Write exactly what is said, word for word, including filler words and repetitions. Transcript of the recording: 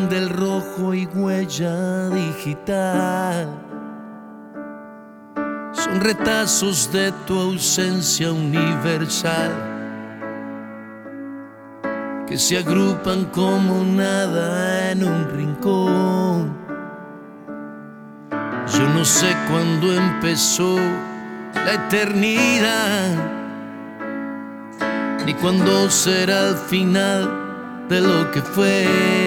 del rojo y huella digital. Son retazos de tu ausencia universal que se agrupan como nada en un rincón. Yo no sé cuándo empezó la eternidad, ni cuándo será el final de lo que fue.